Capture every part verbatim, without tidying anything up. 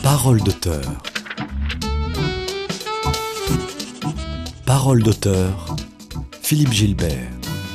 Parole d'auteur. Parole d'auteur, Philippe Gilbert.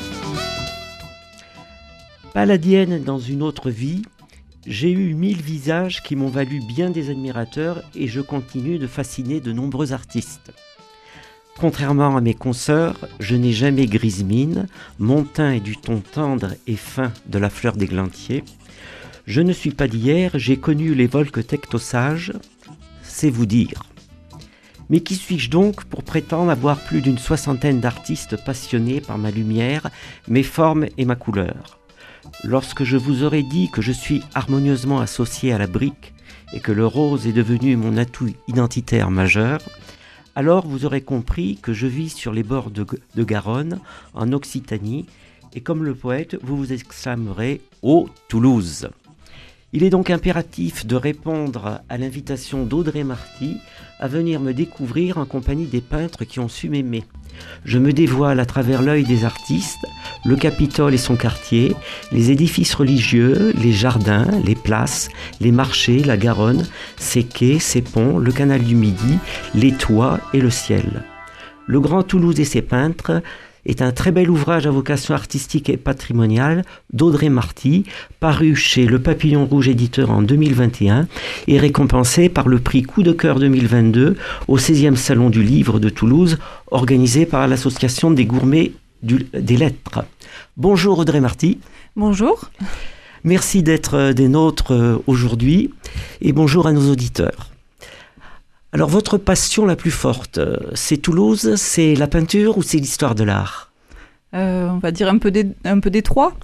Palladienne dans une autre vie, j'ai eu mille visages qui m'ont valu bien des admirateurs et je continue de fasciner de nombreux artistes. Contrairement à mes consoeurs, je n'ai jamais grise mine, mon teint est du ton tendre et fin de la fleur d'églantier. Je ne suis pas d'hier, j'ai connu les volques tectosages, c'est vous dire. Mais qui suis-je donc pour prétendre avoir plus d'une soixantaine d'artistes passionnés par ma lumière, mes formes et ma couleur? Lorsque je vous aurais dit que je suis harmonieusement associé à la brique et que le rose est devenu mon atout identitaire majeur, alors vous aurez compris que je vis sur les bords de, de Garonne, en Occitanie, et comme le poète, vous vous exclamerez « Oh, Toulouse !» Il est donc impératif de répondre à l'invitation d'Audrey Marty à venir me découvrir en compagnie des peintres qui ont su m'aimer. Je me dévoile à travers l'œil des artistes, le Capitole et son quartier, les édifices religieux, les jardins, les places, les marchés, la Garonne, ses quais, ses ponts, le canal du Midi, les toits et le ciel. Le Grand Toulouse et ses peintres est un très bel ouvrage à vocation artistique et patrimoniale d'Audrey Marty, paru chez Le Papillon Rouge éditeur en deux mille vingt et un et récompensé par le prix Coup de cœur deux mille vingt-deux au seizième Salon du Livre de Toulouse, organisé par l'Association des gourmets du, des lettres. Bonjour Audrey Marty. Bonjour. Merci d'être des nôtres aujourd'hui et bonjour à nos auditeurs. Alors, votre passion la plus forte, c'est Toulouse, c'est la peinture ou c'est l'histoire de l'art ? euh, On va dire un peu des, un peu des trois.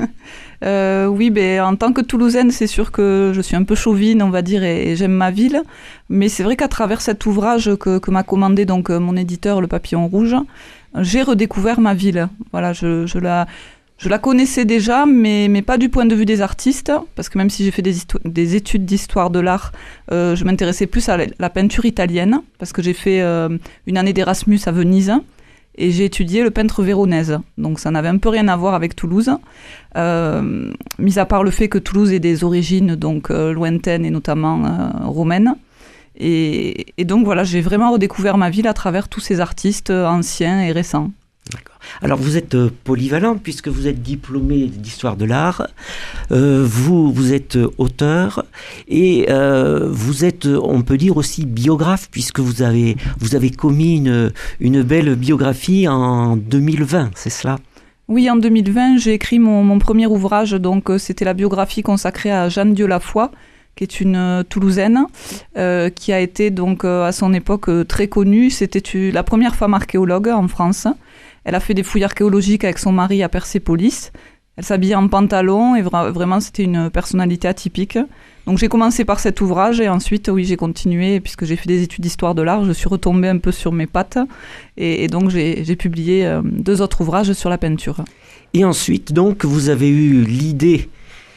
euh, oui, ben, en tant que Toulousaine, c'est sûr que je suis un peu chauvine, on va dire, et, et j'aime ma ville. Mais c'est vrai qu'à travers cet ouvrage que, que m'a commandé donc, mon éditeur, Le Papillon Rouge, j'ai redécouvert ma ville. Voilà, je, je la... Je la connaissais déjà, mais, mais pas du point de vue des artistes, parce que même si j'ai fait des, histo- des études d'histoire de l'art, euh, je m'intéressais plus à la, la peinture italienne, parce que j'ai fait euh, une année d'Erasmus à Venise, et j'ai étudié le peintre véronèse. Donc ça n'avait un peu rien à voir avec Toulouse, euh, mis à part le fait que Toulouse ait des origines donc, euh, lointaines et notamment euh, romaines. Et, et donc voilà, j'ai vraiment redécouvert ma ville à travers tous ces artistes anciens et récents. D'accord. Alors vous êtes euh, polyvalent puisque vous êtes diplômé d'histoire de l'art, euh, vous, vous êtes auteur et euh, vous êtes, on peut dire aussi biographe puisque vous avez, vous avez commis une, une belle biographie en deux mille vingt, c'est cela ? Oui, en deux mille vingt, j'ai écrit mon, mon premier ouvrage, donc euh, c'était la biographie consacrée à Jeanne Dieulafoy, qui est une euh, Toulousaine, euh, qui a été donc euh, à son époque euh, très connue. C'était euh, la première femme archéologue en France. Elle a fait des fouilles archéologiques avec son mari à Persépolis. Elle s'habillait en pantalon et vra- vraiment c'était une personnalité atypique. Donc j'ai commencé par cet ouvrage et ensuite oui j'ai continué puisque j'ai fait des études d'histoire de l'art. Je suis retombée un peu sur mes pattes et, et donc j'ai, j'ai publié euh, deux autres ouvrages sur la peinture. Et ensuite donc vous avez eu l'idée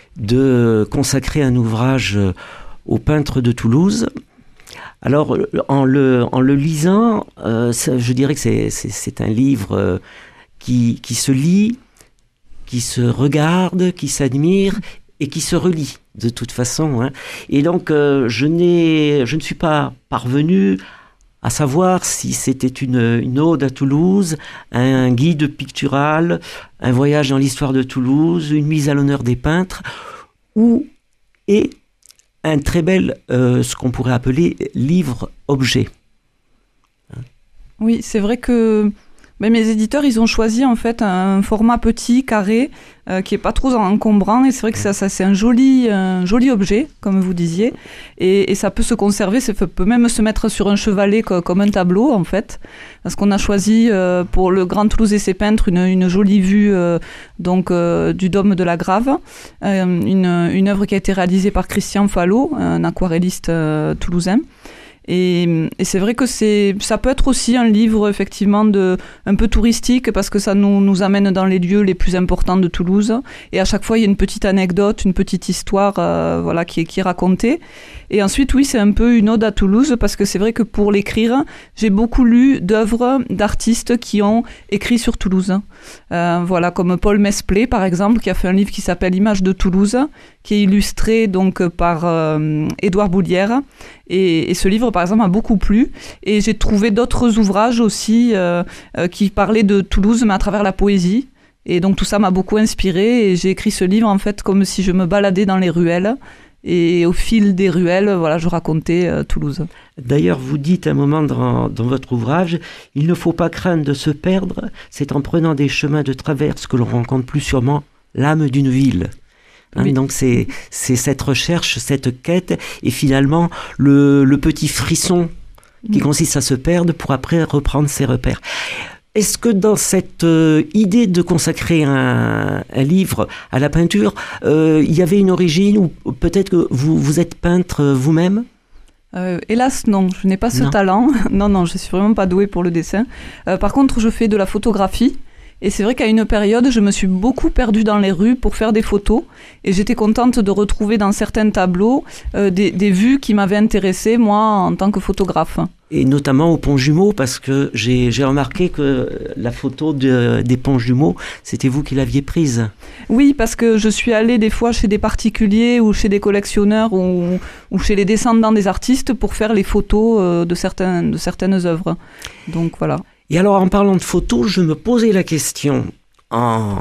de consacrer un ouvrage aux peintres de Toulouse. Alors, en le, en le lisant, euh, ça, je dirais que c'est, c'est, c'est un livre euh, qui, qui se lit, qui se regarde, qui s'admire et qui se relit de toute façon. Hein. Et donc, euh, je, n'ai, je ne suis pas parvenu à savoir si c'était une, une ode à Toulouse, un guide pictural, un voyage dans l'histoire de Toulouse, une mise à l'honneur des peintres, ou et un très bel, euh, ce qu'on pourrait appeler livre-objet. Oui, c'est vrai que ben, mes éditeurs, ils ont choisi en fait un format petit, carré, euh, qui est pas trop encombrant. Et c'est vrai que ça, ça c'est un joli, un joli objet, comme vous disiez. Et, et ça peut se conserver, ça peut même se mettre sur un chevalet co- comme un tableau, en fait. Parce qu'on a choisi euh, pour le Grand Toulouse et ses peintres une, une jolie vue euh, donc, euh, du dôme de la Grave. Euh, une, une œuvre qui a été réalisée par Christian Fallot, un aquarelliste euh, toulousain. Et, et c'est vrai que c'est, ça peut être aussi un livre effectivement de, un peu touristique parce que ça nous, nous amène dans les lieux les plus importants de Toulouse et à chaque fois il y a une petite anecdote, une petite histoire euh, voilà, qui, est, qui est racontée. Et ensuite oui, c'est un peu une ode à Toulouse parce que c'est vrai que pour l'écrire, j'ai beaucoup lu d'œuvres d'artistes qui ont écrit sur Toulouse. Euh, voilà, comme Paul Mesplé par exemple, qui a fait un livre qui s'appelle Images de Toulouse, qui est illustré donc par euh, Édouard Boulière. Et, et ce livre, par exemple, m'a beaucoup plu. Et j'ai trouvé d'autres ouvrages aussi euh, euh, qui parlaient de Toulouse, mais à travers la poésie. Et donc tout ça m'a beaucoup inspirée. Et j'ai écrit ce livre, en fait, comme si je me baladais dans les ruelles. Et au fil des ruelles, voilà, je racontais euh, Toulouse. D'ailleurs, vous dites à un moment dans, dans votre ouvrage, « Il ne faut pas craindre de se perdre, c'est en prenant des chemins de traverse que l'on rencontre plus sûrement l'âme d'une ville. » Hein, oui. Donc c'est, c'est cette recherche, cette quête, et finalement le, le petit frisson qui oui. consiste à se perdre pour après reprendre ses repères. Est-ce que dans cette euh, idée de consacrer un, un livre à la peinture, euh, il y avait une origine, ou peut-être que vous, vous êtes peintre vous-même ? Euh, hélas, non, je n'ai pas ce non. talent. Non, non, je suis vraiment pas douée pour le dessin. Euh, par contre, je fais de la photographie. Et c'est vrai qu'à une période, je me suis beaucoup perdue dans les rues pour faire des photos. Et j'étais contente de retrouver dans certains tableaux euh, des, des vues qui m'avaient intéressée, moi, en tant que photographe. Et notamment au Pont Jumeau, parce que j'ai, j'ai remarqué que la photo de, des Ponts Jumeaux, c'était vous qui l'aviez prise. Oui, parce que je suis allée des fois chez des particuliers ou chez des collectionneurs ou, ou chez les descendants des artistes pour faire les photos euh, de, certains, de certaines œuvres. Donc voilà. Et alors, en parlant de photos, je me posais la question, en,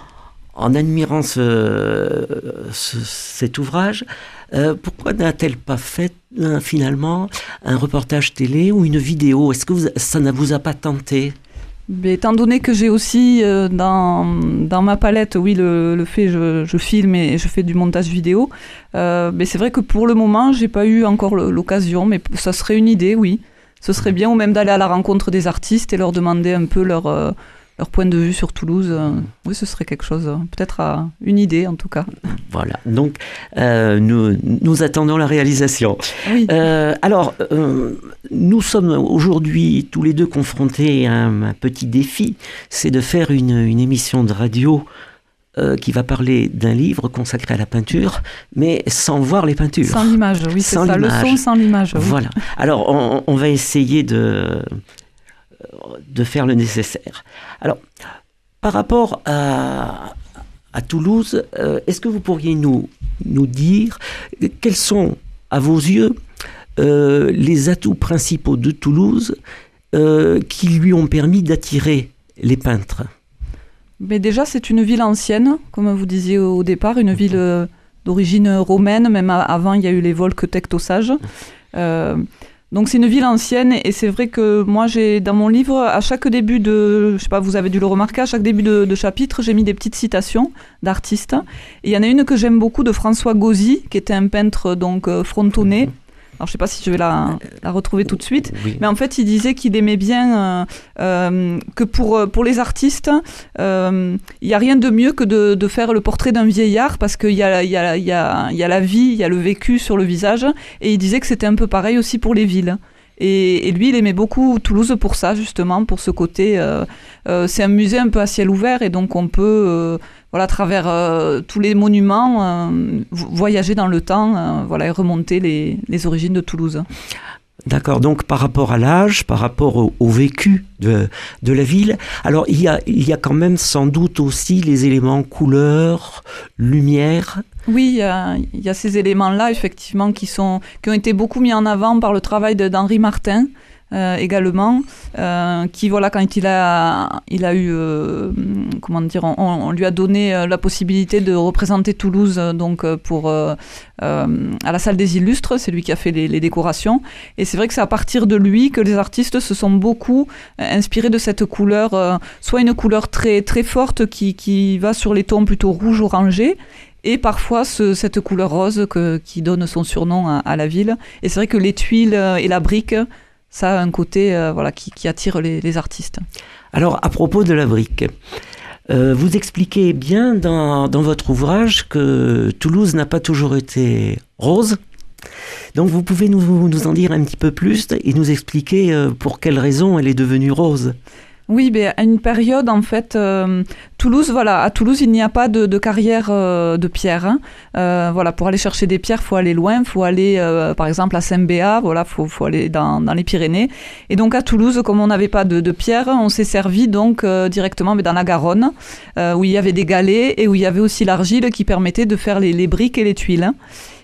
en admirant ce, ce, cet ouvrage, euh, pourquoi n'a-t-elle pas fait euh, finalement un reportage télé ou une vidéo ? Est-ce que vous, ça ne vous a pas tenté ? Mais étant donné que j'ai aussi euh, dans, dans ma palette, oui, le, le fait, je, je filme et je fais du montage vidéo, euh, mais c'est vrai que pour le moment, je n'ai pas eu encore l'occasion, mais ça serait une idée, oui. Ce serait bien, ou même d'aller à la rencontre des artistes et leur demander un peu leur, euh, leur point de vue sur Toulouse. Euh, oui, ce serait quelque chose, peut-être à une idée en tout cas. Voilà, donc euh, nous, nous attendons la réalisation. Oui. Euh, alors, euh, nous sommes aujourd'hui tous les deux confrontés à un, un petit défi, c'est de faire une, une émission de radio Euh, qui va parler d'un livre consacré à la peinture, mais sans voir les peintures. Sans l'image, oui, c'est sans ça, l'image. Le son sans l'image. Oui. Voilà. Alors, on, on va essayer de, de faire le nécessaire. Alors, par rapport à, à Toulouse, euh, est-ce que vous pourriez nous, nous dire quels sont, à vos yeux, euh, les atouts principaux de Toulouse euh, qui lui ont permis d'attirer les peintres ? Mais déjà, c'est une ville ancienne, comme vous disiez au départ, une ville euh, d'origine romaine, même à, avant il y a eu les Volques tectosages. Euh, donc c'est une ville ancienne, et c'est vrai que moi, j'ai dans mon livre, à chaque début de, je sais pas, vous avez dû le remarquer, à chaque début de, de chapitre, j'ai mis des petites citations d'artistes. Et il y en a une que j'aime beaucoup de François Gauzy, qui était un peintre donc euh, frontonné. Alors, je ne sais pas si je vais la, la retrouver tout de suite, oui. Mais en fait, il disait qu'il aimait bien euh, euh, que pour, pour les artistes, euh, il n'y a rien de mieux que de, de faire le portrait d'un vieillard, parce qu'il y a, il y, a, il y, a, il y a la vie, il y a le vécu sur le visage, et il disait que c'était un peu pareil aussi pour les villes. Et, et lui, il aimait beaucoup Toulouse pour ça, justement, pour ce côté. Euh, euh, c'est un musée un peu à ciel ouvert, et donc on peut, euh, voilà, à travers euh, tous les monuments, euh, voyager dans le temps, euh, voilà, et remonter les, les origines de Toulouse. D'accord, donc par rapport à l'âge, par rapport au, au vécu de, de la ville, alors il y a, il y a quand même sans doute aussi les éléments couleur, lumière. Oui, il y a, il y a ces éléments-là, effectivement, qui, sont, qui ont été beaucoup mis en avant par le travail de, d'Henri Martin, euh, également, euh, qui, voilà, quand il a, il a eu, euh, comment dire, on, on lui a donné euh, la possibilité de représenter Toulouse, donc, pour, euh, euh, à la Salle des Illustres, c'est lui qui a fait les, les décorations, et c'est vrai que c'est à partir de lui que les artistes se sont beaucoup inspirés de cette couleur, euh, soit une couleur très, très forte qui, qui va sur les tons plutôt rouge-orangé, et parfois ce, cette couleur rose que, qui donne son surnom à, à la ville. Et c'est vrai que les tuiles et la brique, ça a un côté euh, voilà, qui, qui attire les, les artistes. Alors, à propos de la brique, euh, vous expliquez bien dans, dans votre ouvrage que Toulouse n'a pas toujours été rose. Donc, vous pouvez nous, nous en dire un petit peu plus et nous expliquer euh, pour quelles raisons elle est devenue rose. Oui, mais à une période, en fait, euh, Toulouse, voilà, à Toulouse, il n'y a pas de, de carrière euh, de pierre. Hein. Euh, voilà, pour aller chercher des pierres, il faut aller loin, il faut aller, euh, par exemple, à Saint-Béat, voilà, faut, faut aller dans, dans les Pyrénées. Et donc, à Toulouse, comme on n'avait pas de, de pierre, on s'est servi donc euh, directement mais dans la Garonne, euh, où il y avait des galets et où il y avait aussi l'argile qui permettait de faire les, les briques et les tuiles.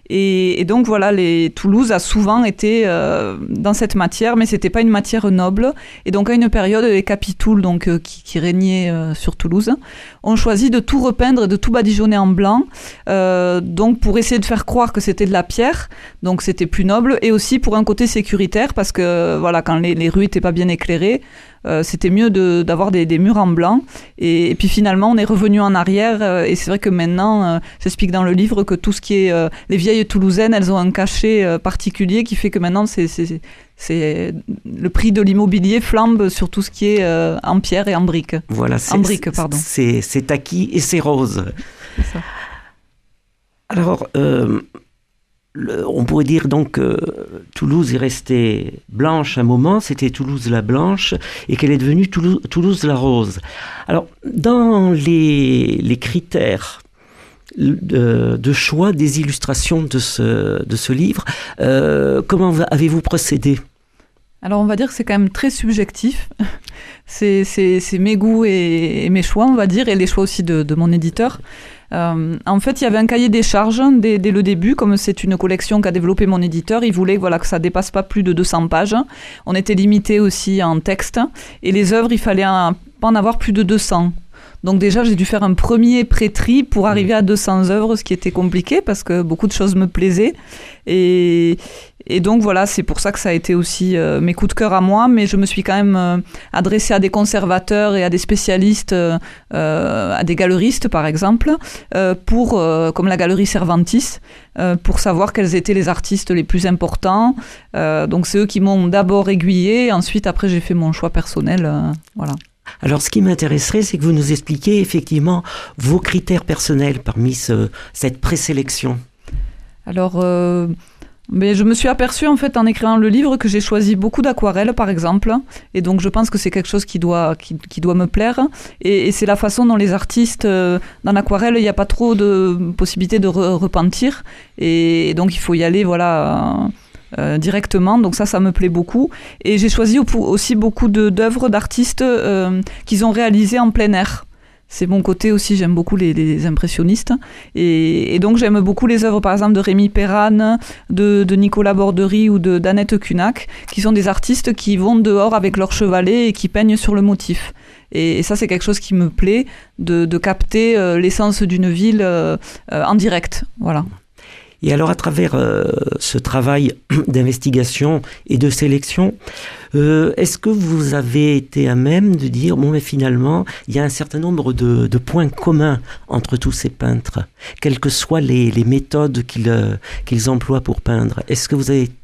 Et, et donc voilà, les, Toulouse a souvent été euh, dans cette matière, mais c'était pas une matière noble. Et donc à une période, les capitouls donc euh, qui, qui régnaient euh, sur Toulouse ont choisi de tout repeindre et de tout badigeonner en blanc, euh, donc pour essayer de faire croire que c'était de la pierre, donc c'était plus noble, et aussi pour un côté sécuritaire, parce que voilà, quand les, les rues étaient pas bien éclairées, euh, c'était mieux de, d'avoir des, des murs en blanc. Et, et puis finalement, on est revenu en arrière, euh, et c'est vrai que maintenant, euh, j'explique dans le livre que tout ce qui est euh, les vieilles toulousaines, elles ont un cachet euh, particulier qui fait que maintenant, c'est, c'est, c'est le prix de l'immobilier flambe sur tout ce qui est euh, en pierre et en brique. Voilà, c'est, en brique, pardon. C'est, c'est acquis et c'est rose. C'est ça. Alors, euh, le, on pourrait dire donc que Toulouse est restée blanche un moment, c'était Toulouse la blanche, et qu'elle est devenue Toulouse, Toulouse la rose. Alors, dans les, les critères de, de choix des illustrations de ce, de ce livre, euh, comment avez-vous procédé ? Alors on va dire que c'est quand même très subjectif, c'est, c'est, c'est mes goûts et, et mes choix on va dire, et les choix aussi de, de mon éditeur. Euh, en fait il y avait un cahier des charges dès, dès le début, comme c'est une collection qu'a développé mon éditeur, il voulait voilà, que ça dépasse pas plus de deux cents pages, on était limité aussi en texte, et les œuvres il fallait un, pas en avoir plus de deux cents. Donc déjà, j'ai dû faire un premier pré-tri pour arriver à deux cents œuvres, ce qui était compliqué parce que beaucoup de choses me plaisaient. Et, et donc voilà, c'est pour ça que ça a été aussi euh, mes coups de cœur à moi, mais je me suis quand même euh, adressée à des conservateurs et à des spécialistes, euh, à des galeristes par exemple, euh, pour, euh, comme la galerie Cervantis, euh, pour savoir quels étaient les artistes les plus importants. Euh, donc c'est eux qui m'ont d'abord aiguillée, ensuite après j'ai fait mon choix personnel, euh, voilà. Alors, ce qui m'intéresserait, c'est que vous nous expliquiez effectivement vos critères personnels parmi ce, cette présélection. Alors, euh, mais je me suis aperçue en fait en écrivant le livre que j'ai choisi beaucoup d'aquarelles, par exemple, et donc je pense que c'est quelque chose qui doit qui, qui doit me plaire. Et, et c'est la façon dont les artistes euh, dans l'aquarelle, il n'y a pas trop de possibilité de re- repentir, et, et donc il faut y aller, voilà. Euh, Euh, directement, donc ça, ça me plaît beaucoup. Et j'ai choisi aussi beaucoup de, d'œuvres d'artistes euh, qu'ils ont réalisées en plein air. C'est mon côté aussi, j'aime beaucoup les, les impressionnistes. Et, et donc j'aime beaucoup les œuvres, par exemple, de Rémi Perrane, de, de Nicolas Borderie ou de, d'Annette Cunac, qui sont des artistes qui vont dehors avec leur chevalet et qui peignent sur le motif. Et, et ça, c'est quelque chose qui me plaît, de, de capter euh, l'essence d'une ville euh, euh, en direct. Voilà. Et alors, à travers euh, ce travail d'investigation et de sélection, euh, est-ce que vous avez été à même de dire, bon, mais finalement, il y a un certain nombre de, de points communs entre tous ces peintres, quelles que soient les, les méthodes qu'ils, euh, qu'ils emploient pour peindre? Est-ce que vous avez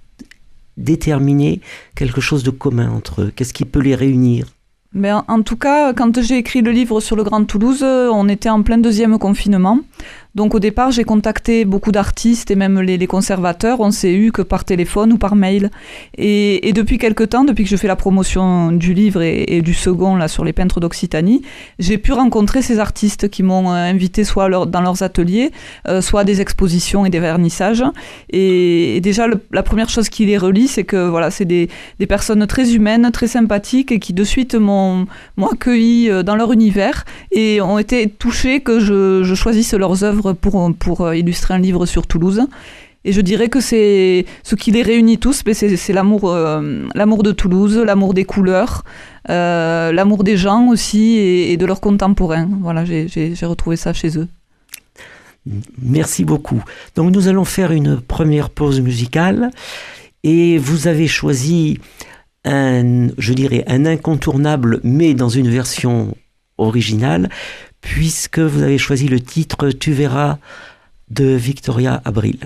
déterminé quelque chose de commun entre eux? Qu'est-ce qui peut les réunir? Mais en, en tout cas, quand j'ai écrit le livre sur le Grand Toulouse, on était en plein deuxième confinement. Donc au départ, j'ai contacté beaucoup d'artistes et même les, les conservateurs. On s'est eu que par téléphone ou par mail. Et, et depuis quelque temps, depuis que je fais la promotion du livre et, et du second là sur les peintres d'Occitanie, j'ai pu rencontrer ces artistes qui m'ont invité soit leur, dans leurs ateliers, euh, soit à des expositions et des vernissages. Et, et déjà, le, la première chose qui les relie, c'est que voilà, c'est des, des personnes très humaines, très sympathiques et qui de suite m'ont, m'ont accueilli dans leur univers et ont été touchés que je, je choisisse leurs œuvres pour, pour illustrer un livre sur Toulouse. Et je dirais que c'est ce qui les réunit tous, mais c'est, c'est l'amour, euh, l'amour de Toulouse, l'amour des couleurs, euh, l'amour des gens aussi et, et de leurs contemporains. Voilà, j'ai, j'ai, j'ai retrouvé ça chez eux. Merci beaucoup. Donc nous allons faire une première pause musicale et vous avez choisi un, je dirais, un incontournable, mais dans une version originale, puisque vous avez choisi le titre « Tu verras » de Victoria Abril.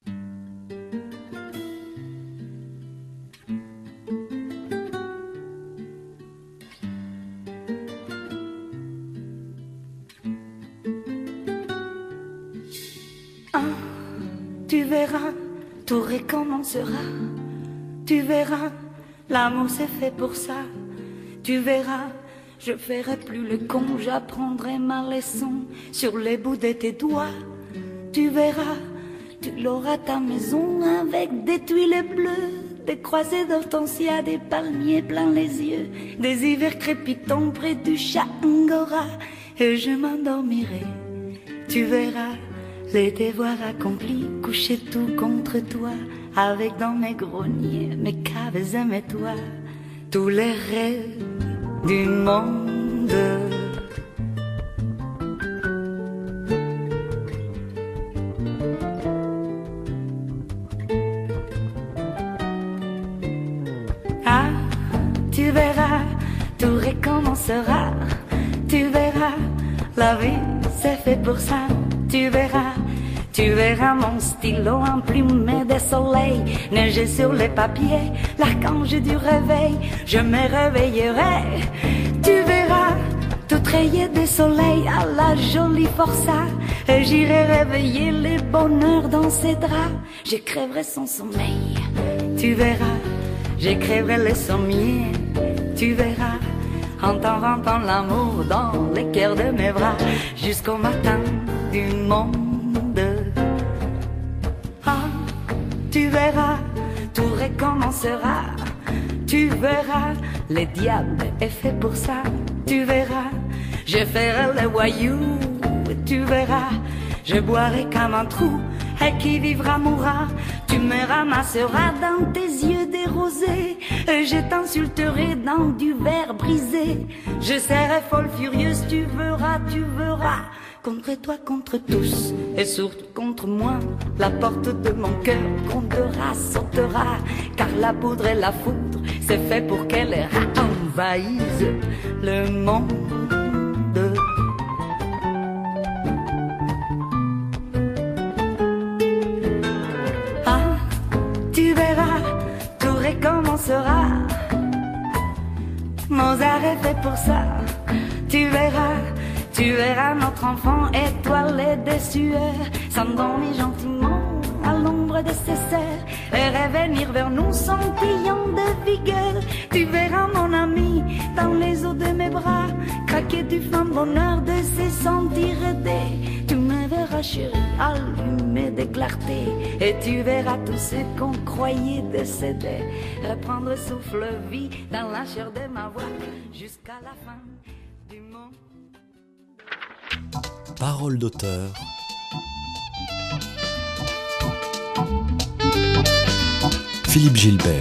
Ah, tu verras, tout recommencera. Tu verras, l'amour c'est fait pour ça. Tu verras, je ferai plus le con, j'apprendrai ma leçon sur les bouts de tes doigts. Tu verras, tu l'auras ta maison avec des tuiles bleues, des croisées d'hortensia, des palmiers plein les yeux, des hivers crépitants près du chat Angora. Et je m'endormirai, tu verras, les devoirs accomplis, coucher tout contre toi, avec dans mes greniers, mes caves et mes toits, tous les rêves du monde. Ah, tu verras, tout recommencera, tu verras, la vie c'est fait pour ça, tu verras. Tu verras mon stylo emplumé de soleil, neiger sur les papiers, l'archange du réveil. Je me réveillerai, tu verras, tout rayé de soleil à la jolie forçat. Et j'irai réveiller les bonheurs dans ses draps. J'écrirai son sommeil, tu verras, j'écrirai les sommiers, tu verras. En t'inventant l'amour dans les cœurs de mes bras, jusqu'au matin du monde. Ah, tu verras, tout recommencera. Tu verras, le diable est fait pour ça. Tu verras, je ferai le voyou. Tu verras, je boirai comme un trou. Et qui vivra mourra. Tu me ramasseras dans tes yeux des rosés. Et je t'insulterai dans du verre brisé. Je serai folle furieuse, tu verras, tu verras. Contre toi, contre tous, et surtout contre moi. La porte de mon cœur grondera, sautera. Car la poudre et la foudre, c'est fait pour qu'elle envahisse le monde. Ah, tu verras, tout recommencera. Mozart est fait pour ça, tu verras. Tu verras notre enfant étoilé de sueur, s'endormir gentiment à l'ombre de ses sœurs et revenir vers nous scintillant de vigueur. Tu verras mon ami dans les eaux de mes bras, craquer du fin bonheur de se sentir aidé. Tu me verras chérie, allumé de clarté, et tu verras tout ce qu'on croyait décédé reprendre souffle vie dans la chair de ma voix jusqu'à la fin du monde. Parole d'auteur. Philippe Gilbert.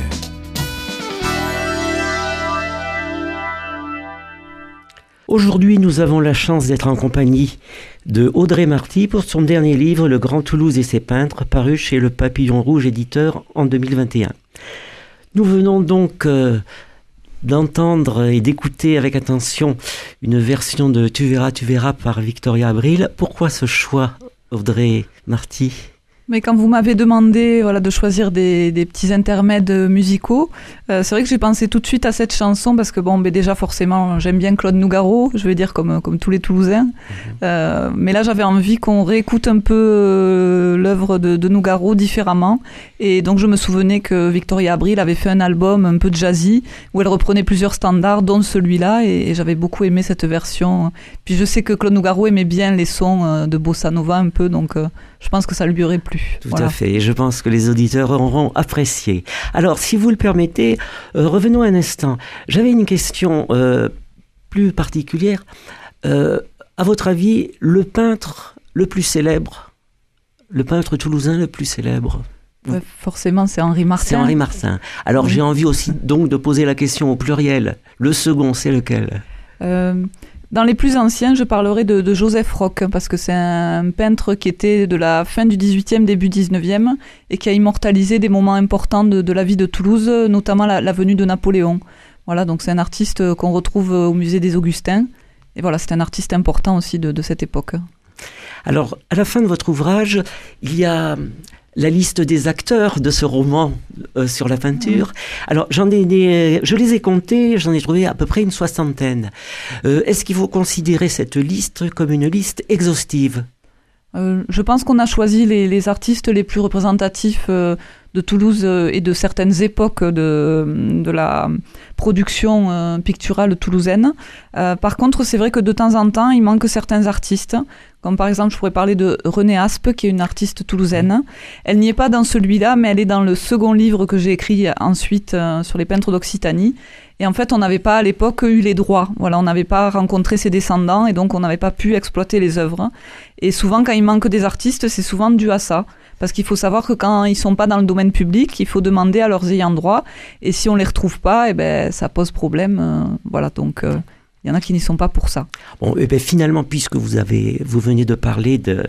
Aujourd'hui, nous avons la chance d'être en compagnie de Audrey Marty pour son dernier livre, Le Grand Toulouse et ses peintres, paru chez Le Papillon Rouge éditeur en deux mille vingt et un. Nous venons donc euh, d'entendre et d'écouter avec attention une version de Tu verras, tu verras par Victoria Abril. Pourquoi ce choix, Audrey Marty ? Mais quand vous m'avez demandé voilà, de choisir des, des petits intermèdes musicaux, euh, c'est vrai que j'ai pensé tout de suite à cette chanson parce que bon, ben déjà forcément, j'aime bien Claude Nougaro, je veux dire comme, comme tous les Toulousains. Mmh. Euh, mais là, j'avais envie qu'on réécoute un peu euh, l'œuvre de, de Nougaro différemment. Et donc, je me souvenais que Victoria Abril avait fait un album un peu jazzy où elle reprenait plusieurs standards, dont celui-là. Et, et j'avais beaucoup aimé cette version. Puis je sais que Claude Nougaro aimait bien les sons euh, de Bossa Nova un peu, donc euh, je pense que ça lui aurait plu. Tout voilà. à fait, et je pense que les auditeurs auront apprécié. Alors, si vous le permettez, euh, revenons un instant. J'avais une question euh, plus particulière. Euh, à votre avis, le peintre le plus célèbre, le peintre toulousain le plus célèbre ? Ouais, forcément, c'est Henri Martin. C'est Henri Martin. Alors, oui. J'ai envie aussi donc de poser la question au pluriel. Le second, c'est lequel ? euh... Dans les plus anciens, je parlerai de, de Joseph Roch, parce que c'est un peintre qui était de la fin du dix-huitième, début dix-neuvième, et qui a immortalisé des moments importants de, de la vie de Toulouse, notamment la, la venue de Napoléon. Voilà, donc c'est un artiste qu'on retrouve au musée des Augustins, et voilà, c'est un artiste important aussi de, de cette époque. Alors, à la fin de votre ouvrage, il y a la liste des acteurs de ce roman euh, sur la peinture. Mmh. Alors, j'en ai des, je les ai comptés, j'en ai trouvé à peu près une soixantaine. Euh, est-ce qu'il faut considérer cette liste comme une liste exhaustive ? Euh, je pense qu'on a choisi les, les artistes les plus représentatifs euh, de Toulouse et de certaines époques de, de la production euh, picturale toulousaine. Euh, par contre, c'est vrai que de temps en temps, il manque certains artistes, comme par exemple, je pourrais parler de Renée Aspe, qui est une artiste toulousaine. Elle n'y est pas dans celui-là, mais elle est dans le second livre que j'ai écrit ensuite euh, sur les peintres d'Occitanie. Et en fait, on n'avait pas à l'époque eu les droits. Voilà, on n'avait pas rencontré ses descendants et donc on n'avait pas pu exploiter les œuvres. Et souvent, quand il manque des artistes, c'est souvent dû à ça. Parce qu'il faut savoir que quand ils ne sont pas dans le domaine public, il faut demander à leurs ayants droit. Et si on ne les retrouve pas, eh ben, ça pose problème. Euh, voilà, donc il euh, y en a qui n'y sont pas pour ça. Bon, et ben, finalement, puisque vous, avez, vous venez de parler de,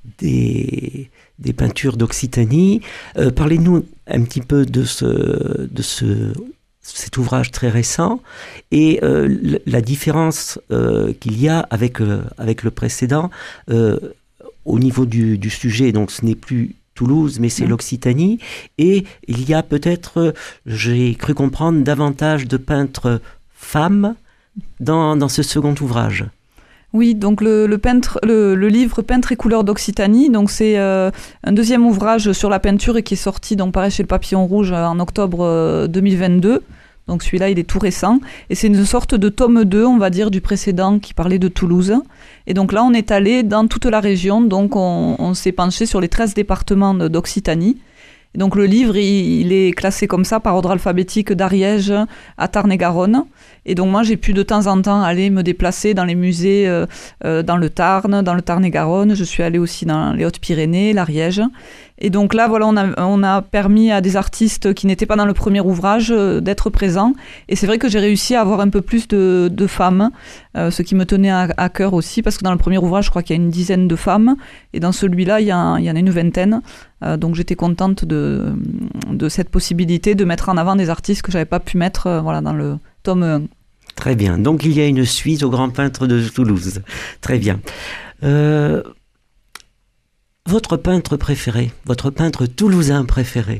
des, des peintures d'Occitanie, euh, parlez-nous un petit peu de ce... De ce cet ouvrage très récent et euh, la différence euh, qu'il y a avec, euh, avec le précédent euh, au niveau du, du sujet. Donc ce n'est plus Toulouse, mais c'est mmh. l'Occitanie. Et il y a peut-être, euh, j'ai cru comprendre, davantage de peintres femmes dans, dans ce second ouvrage. Oui, donc le, le, peintre, le, le livre Peintres et couleurs d'Occitanie, donc c'est euh, un deuxième ouvrage sur la peinture et qui est sorti, donc pareil chez le Papillon Rouge en octobre euh, deux mille vingt-deux. Donc celui-là, il est tout récent. Et c'est une sorte de tome deux, on va dire, du précédent qui parlait de Toulouse. Et donc là, on est allé dans toute la région. Donc on, on s'est penché sur les treize départements d'Occitanie. Et donc le livre, il, il est classé comme ça par ordre alphabétique d'Ariège à Tarn-et-Garonne. Et donc moi, j'ai pu de temps en temps aller me déplacer dans les musées euh, euh, dans le Tarn, dans le Tarn-et-Garonne. Je suis allée aussi dans les Hautes-Pyrénées, l'Ariège. Et donc là, voilà, on a, on a permis à des artistes qui n'étaient pas dans le premier ouvrage euh, d'être présents. Et c'est vrai que j'ai réussi à avoir un peu plus de, de femmes, euh, ce qui me tenait à, à cœur aussi, parce que dans le premier ouvrage, je crois qu'il y a une dizaine de femmes. Et dans celui-là, il y, a, il y en a une vingtaine. Euh, donc j'étais contente de, de cette possibilité de mettre en avant des artistes que je n'avais pas pu mettre euh, voilà, dans le tome un. Très bien. Donc il y a une suite au Grand Peintre de Toulouse. Très bien. Euh... Votre peintre préféré, votre peintre toulousain préféré?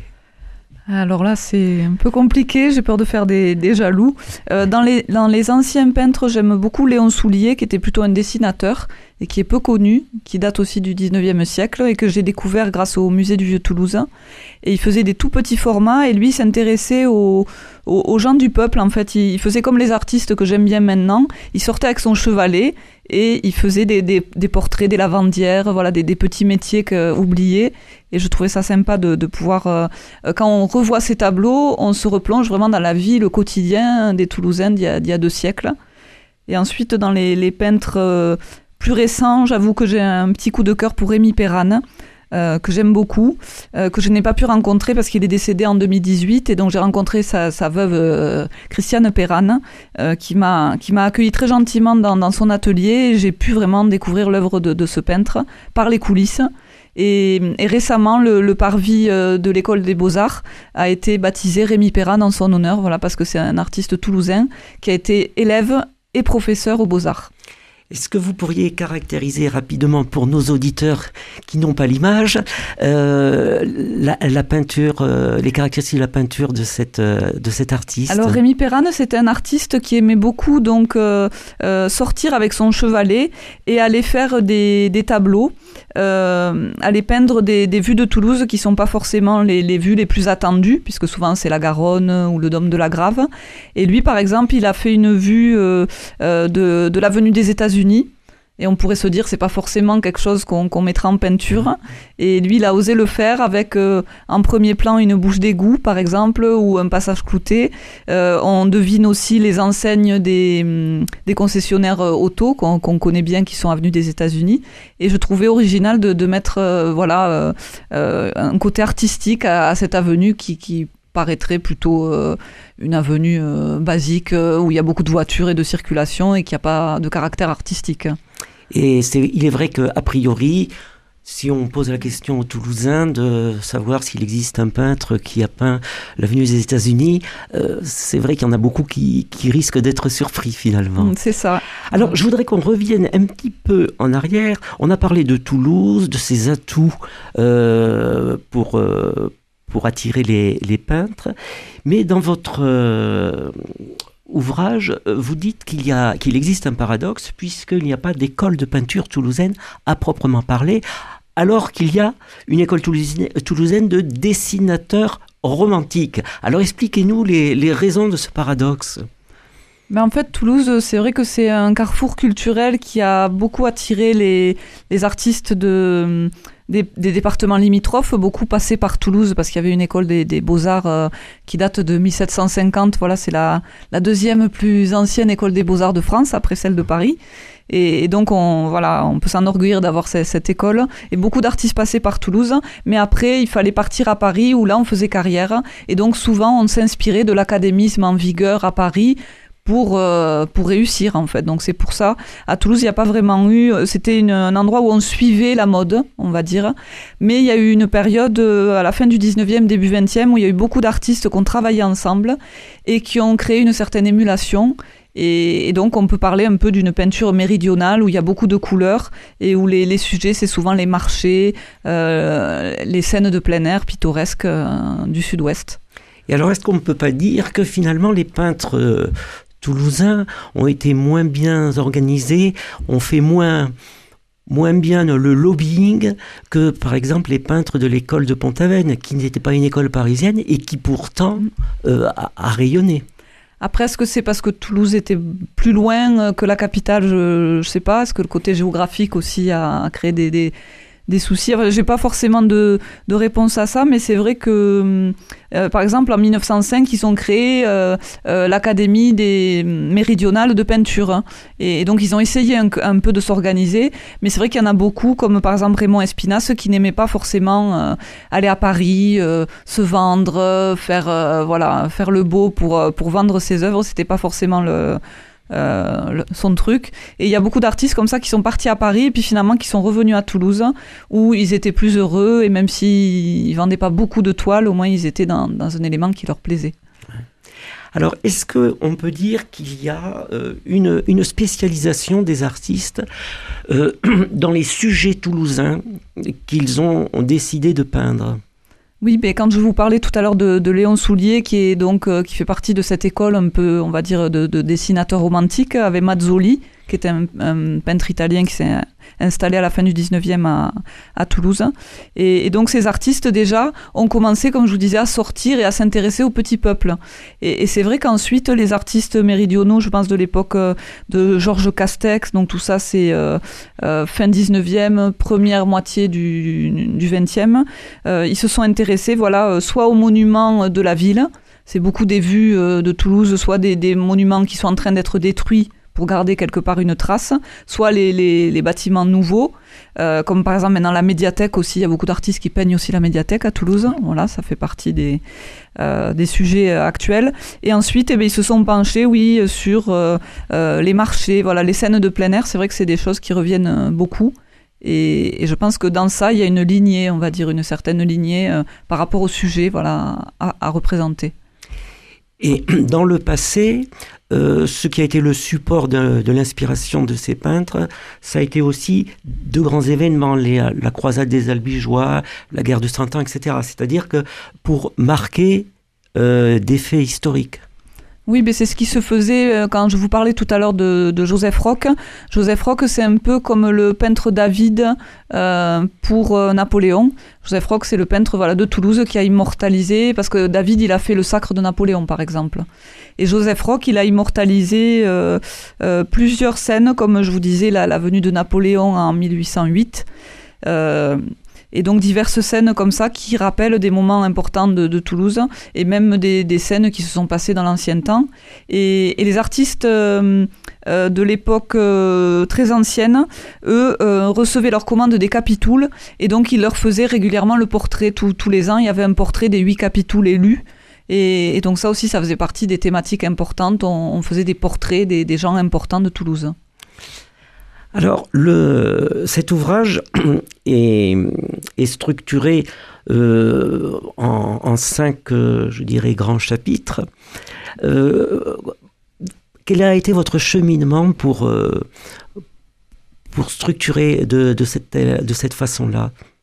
Alors là, c'est un peu compliqué, j'ai peur de faire des, des jaloux. Euh, dans, les, dans les anciens peintres, j'aime beaucoup Léon Soulier, qui était plutôt un dessinateur et qui est peu connu, qui date aussi du dix-neuvième siècle et que j'ai découvert grâce au musée du Vieux Toulouse. Et il faisait des tout petits formats et lui s'intéressait aux, aux, aux gens du peuple. En fait, il, il faisait comme les artistes que j'aime bien maintenant. Il sortait avec son chevalet et il faisait des, des, des portraits, des lavandières, voilà, des, des petits métiers que, oubliés. Et je trouvais ça sympa de, de pouvoir... Euh, quand on revoit ces tableaux, on se replonge vraiment dans la vie, le quotidien des Toulousains d'il y a, d'il y a deux siècles. Et ensuite, dans les, les peintres euh, plus récents, j'avoue que j'ai un petit coup de cœur pour Rémi Perrane, euh, que j'aime beaucoup, euh, que je n'ai pas pu rencontrer parce qu'il est décédé en deux mille dix-huit. Et donc, j'ai rencontré sa, sa veuve, euh, Christiane Perrane, euh, qui m'a, qui m'a accueilli très gentiment dans, dans son atelier. Et j'ai pu vraiment découvrir l'œuvre de, de ce peintre par les coulisses. Et, et récemment, le, le parvis de l'école des Beaux-Arts a été baptisé Rémi Perrane en son honneur, voilà, parce que c'est un artiste toulousain qui a été élève et professeur aux Beaux-Arts. Est-ce que vous pourriez caractériser rapidement pour nos auditeurs qui n'ont pas l'image euh, la, la peinture, euh, les caractéristiques de la peinture de, cette, euh, de cet artiste? Alors Rémi Perrane, c'était un artiste qui aimait beaucoup donc euh, euh, sortir avec son chevalet et aller faire des, des tableaux, euh, aller peindre des, des vues de Toulouse qui sont pas forcément les, les vues les plus attendues, puisque souvent c'est la Garonne ou le Dôme de la Grave. Et lui, par exemple, il a fait une vue euh, euh, de, de l'avenue des États-Unis. Et on pourrait se dire c'est pas forcément quelque chose qu'on, qu'on mettra en peinture. Et lui, il a osé le faire avec euh, en premier plan une bouche d'égout, par exemple, ou un passage clouté. Euh, on devine aussi les enseignes des, des concessionnaires auto qu'on, qu'on connaît bien, qui sont avenue des États-Unis. Et je trouvais original de, de mettre euh, voilà euh, euh, un côté artistique à, à cette avenue qui, qui paraîtrait plutôt euh, une avenue euh, basique euh, où il y a beaucoup de voitures et de circulation et qui n'a pas de caractère artistique. Et c'est, il est vrai qu'a priori, si on pose la question aux Toulousains de savoir s'il existe un peintre qui a peint l'avenue des États-Unis, euh, c'est vrai qu'il y en a beaucoup qui, qui risquent d'être surpris finalement. C'est ça. Alors je voudrais qu'on revienne un petit peu en arrière. On a parlé de Toulouse, de ses atouts euh, pour... Euh, pour attirer les, les peintres. Mais dans votre euh, ouvrage, vous dites qu'il, y a, qu'il existe un paradoxe, puisqu'il n'y a pas d'école de peinture toulousaine à proprement parler, alors qu'il y a une école toulousaine, toulousaine de dessinateurs romantiques. Alors expliquez-nous les, les raisons de ce paradoxe. Mais en fait, Toulouse, c'est vrai que c'est un carrefour culturel qui a beaucoup attiré les, les artistes de, des, des départements limitrophes, beaucoup passés par Toulouse, parce qu'il y avait une école des, des beaux-arts euh, qui date de mille sept cent cinquante. Voilà, c'est la, la deuxième plus ancienne école des beaux-arts de France, après celle de Paris. Et, et donc, on, voilà, on peut s'enorgueillir d'avoir cette, cette école. Et beaucoup d'artistes passaient par Toulouse. Mais après, il fallait partir à Paris, où là, on faisait carrière. Et donc, souvent, on s'inspirait de l'académisme en vigueur à Paris, pour euh, pour réussir en fait. Donc c'est pour ça, à Toulouse, il n'y a pas vraiment eu, c'était une, un endroit où on suivait la mode, on va dire, mais il y a eu une période euh, à la fin du dix-neuvième, début vingtième, où il y a eu beaucoup d'artistes qui ont travaillé ensemble et qui ont créé une certaine émulation. Et, et donc on peut parler un peu d'une peinture méridionale où il y a beaucoup de couleurs et où les, les sujets, c'est souvent les marchés, euh, les scènes de plein air pittoresques euh, du sud-ouest. Et alors, est-ce qu'on ne peut pas dire que finalement les peintres euh, toulousains ont été moins bien organisés, ont fait moins, moins bien le lobbying que, par exemple, les peintres de l'école de Pont-Aven, qui n'était pas une école parisienne et qui pourtant euh, a, a rayonné. Après, est-ce que c'est parce que Toulouse était plus loin que la capitale? Je ne sais pas. Est-ce que le côté géographique aussi a, a créé des... des des soucis. Enfin, j'ai pas forcément de, de réponse à ça, mais c'est vrai que, euh, par exemple, en mille neuf cent cinq, ils ont créé euh, euh, l'Académie des méridionales de peinture. Hein. Et, et donc, ils ont essayé un, un peu de s'organiser, mais c'est vrai qu'il y en a beaucoup, comme par exemple Raymond Espinasse, qui n'aimait pas forcément euh, aller à Paris, euh, se vendre, faire, euh, voilà, faire le beau pour, pour vendre ses œuvres. C'était pas forcément le... Euh, le, son truc, et il y a beaucoup d'artistes comme ça qui sont partis à Paris et puis finalement qui sont revenus à Toulouse où ils étaient plus heureux, et même s'ils vendaient pas beaucoup de toiles, au moins ils étaient dans, dans un élément qui leur plaisait. Alors, est-ce qu'on peut dire qu'il y a euh, une, une spécialisation des artistes euh, dans les sujets toulousains qu'ils ont, ont décidé de peindre ? Oui, mais quand je vous parlais tout à l'heure de, de Léon Soulier, qui est donc euh, qui fait partie de cette école un peu, on va dire, de, de dessinateur romantique, avec Mazzoli, qui était un, un peintre italien qui s'est installé à la fin du dix-neuvième à, à Toulouse. Et, et donc ces artistes déjà ont commencé, comme je vous disais, à sortir et à s'intéresser au petit peuple. Et, et c'est vrai qu'ensuite les artistes méridionaux, je pense de l'époque de Georges Castex, donc tout ça c'est euh, euh, fin dix-neuvième, première moitié du, du vingtième, euh, ils se sont intéressés, voilà, soit aux monuments de la ville. C'est beaucoup des vues euh, de Toulouse, soit des, des monuments qui sont en train d'être détruits pour garder quelque part une trace, soit les, les, les bâtiments nouveaux, euh, comme par exemple maintenant la médiathèque aussi, il y a beaucoup d'artistes qui peignent aussi la médiathèque à Toulouse, voilà, ça fait partie des, euh, des sujets actuels. Et ensuite, eh bien, ils se sont penchés, oui, sur euh, euh, les marchés, voilà, les scènes de plein air, c'est vrai que c'est des choses qui reviennent beaucoup. Et, et je pense que dans ça, il y a une lignée, on va dire, une certaine lignée euh, par rapport au sujet, voilà, à, à représenter. Et dans le passé, euh, ce qui a été le support de, de l'inspiration de ces peintres, ça a été aussi de grands événements, les, la croisade des Albigeois, la guerre de Cent Ans, et cetera. C'est-à-dire que pour marquer euh, des faits historiques. Oui, mais c'est ce qui se faisait quand je vous parlais tout à l'heure de, de Joseph Roch. Joseph Roch, c'est un peu comme le peintre David euh, pour euh, Napoléon. Joseph Roch, c'est le peintre voilà, de Toulouse qui a immortalisé, parce que David, il a fait le sacre de Napoléon, par exemple. Et Joseph Roch, il a immortalisé euh, euh, plusieurs scènes, comme je vous disais, la, la venue de Napoléon en mille huit cent huit. Euh, Et donc diverses scènes comme ça qui rappellent des moments importants de, de Toulouse, et même des, des scènes qui se sont passées dans l'ancien temps. Et, et les artistes euh, euh, de l'époque euh, très ancienne, eux, euh, recevaient leurs commandes des capitouls, et donc ils leur faisaient régulièrement le portrait. Tout, tous les ans, il y avait un portrait des huit capitouls élus. Et, et donc ça aussi, ça faisait partie des thématiques importantes. On, on faisait des portraits des, des gens importants de Toulouse. Alors, le, cet ouvrage est, est structuré euh, en, en cinq, euh, je dirais, grands chapitres. Euh, quel a été votre cheminement pour, euh, pour structurer de, de, cette, de cette façon-là ?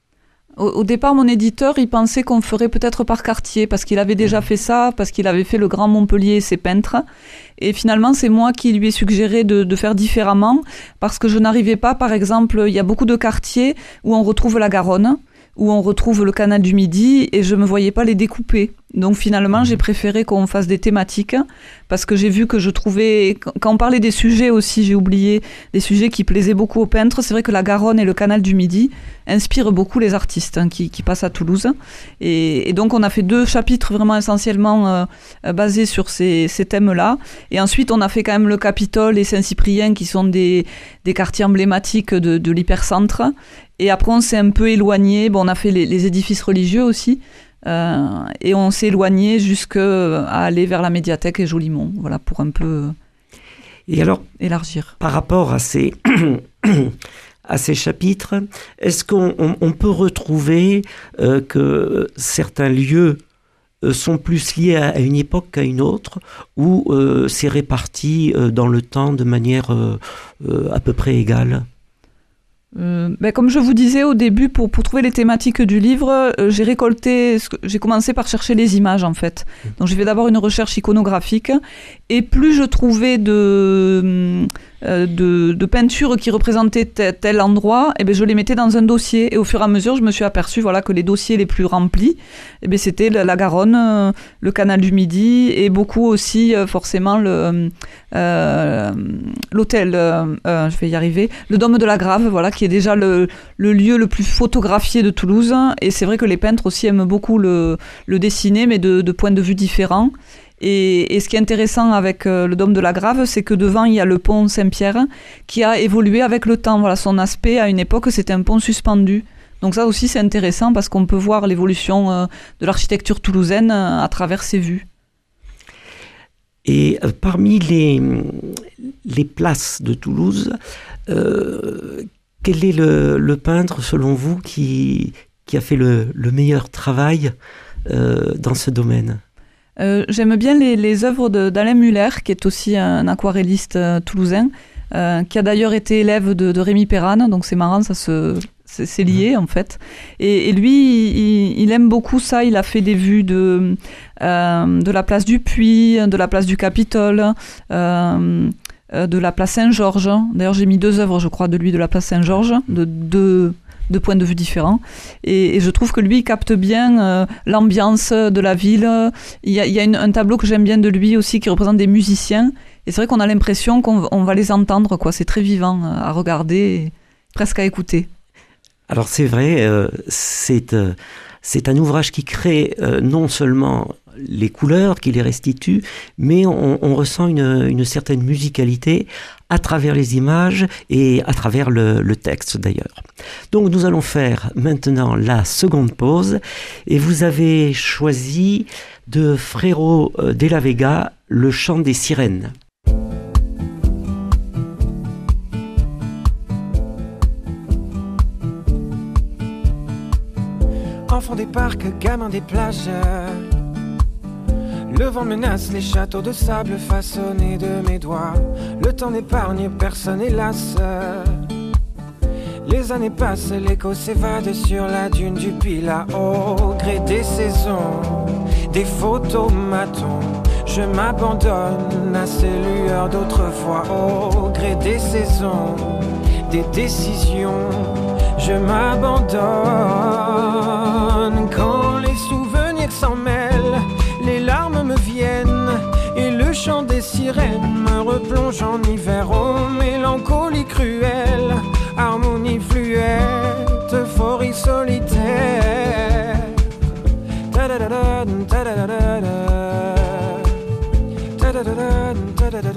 Au, au départ, mon éditeur, il pensait qu'on ferait peut-être par quartier, parce qu'il avait déjà fait ça, parce qu'il avait fait le Grand Montpellier et ses peintres. Et finalement, c'est moi qui lui ai suggéré de, de faire différemment, parce que je n'arrivais pas, par exemple, il y a beaucoup de quartiers où on retrouve la Garonne, où on retrouve le canal du Midi, et je me voyais pas les découper. Donc finalement, j'ai préféré qu'on fasse des thématiques, parce que j'ai vu que je trouvais, quand on parlait des sujets aussi, j'ai oublié, des sujets qui plaisaient beaucoup aux peintres. C'est vrai que la Garonne et le canal du Midi inspirent beaucoup les artistes hein, qui, qui passent à Toulouse. Et, et donc on a fait deux chapitres vraiment essentiellement euh, basés sur ces, ces thèmes-là. Et ensuite, on a fait quand même le Capitole et Saint-Cyprien, qui sont des, des quartiers emblématiques de, de l'hypercentre. Et après, on s'est un peu éloigné. Bon, on a fait les, les édifices religieux aussi. Euh, et on s'est éloigné jusqu'à aller vers la médiathèque et Jolimont, voilà, pour un peu et alors, élargir. Par rapport à ces, à ces chapitres, est-ce qu'on on, on peut retrouver euh, que certains lieux euh, sont plus liés à, à une époque qu'à une autre, ou euh, c'est réparti euh, dans le temps de manière euh, euh, à peu près égale ? Euh, ben comme je vous disais au début, pour, pour trouver les thématiques du livre, euh, j'ai récolté, j'ai commencé par chercher les images en fait. Donc j'ai fait d'abord une recherche iconographique, et plus je trouvais de, euh, de, de peintures qui représentaient tel, tel endroit, et ben je les mettais dans un dossier. Et au fur et à mesure, je me suis aperçue voilà, que les dossiers les plus remplis, et ben c'était la Garonne, euh, le canal du Midi, et beaucoup aussi euh, forcément le, euh, l'hôtel, euh, euh, je vais y arriver, le Dôme de la Grave, voilà, qui est déjà le, le lieu le plus photographié de Toulouse. Et c'est vrai que les peintres aussi aiment beaucoup le, le dessiner, mais de, de points de vue différents. Et, et ce qui est intéressant avec euh, le Dôme de la Grave, c'est que devant, il y a le pont Saint-Pierre qui a évolué avec le temps. Voilà, son aspect, à une époque, c'était un pont suspendu. Donc ça aussi, c'est intéressant parce qu'on peut voir l'évolution euh, de l'architecture toulousaine euh, à travers ses vues. Et euh, parmi les, les places de Toulouse, euh, quel est le, le peintre, selon vous, qui, qui a fait le, le meilleur travail euh, dans ce domaine ? euh, J'aime bien les, les œuvres de, d'Alain Muller, qui est aussi un aquarelliste euh, toulousain, euh, qui a d'ailleurs été élève de, de Rémi Perrane, donc c'est marrant, ça se... C'est, c'est lié en fait. Et, et lui, il, il aime beaucoup ça. Il a fait des vues de, euh, de la place du Puy, de la place du Capitole, euh, de la place Saint-Georges. D'ailleurs, j'ai mis deux œuvres, je crois, de lui, de la place Saint-Georges, de deux de points de vue différents. Et, et je trouve que lui, il capte bien euh, l'ambiance de la ville. Il y a, il y a une, un tableau que j'aime bien de lui aussi, qui représente des musiciens. Et c'est vrai qu'on a l'impression qu'on on va les entendre, quoi. C'est très vivant à regarder, presque à écouter. Alors c'est vrai, euh, c'est, euh, c'est un ouvrage qui crée euh, non seulement les couleurs, qui les restitue, mais on, on ressent une, une certaine musicalité à travers les images et à travers le, le texte d'ailleurs. Donc nous allons faire maintenant la seconde pause, et vous avez choisi de Frérot de la Vega, Le chant des sirènes. Enfant des parcs, gamin des plages, le vent menace les châteaux de sable façonnés de mes doigts. Le temps n'épargne personne hélas. Les années passent, l'écho s'évade sur la dune du Pilat. Au gré des saisons, des photomatons, je m'abandonne à ces lueurs d'autrefois. Au gré des saisons, des décisions, je m'abandonne. Quand les souvenirs s'en mêlent, les larmes me viennent, et le chant des sirènes me replonge en hiver. Oh, mélancolie cruelle, harmonie fluette, euphorie solitaire. Ta-da-da-da, ta-da-da-da, ta-da-da-da, ta-da-da-da.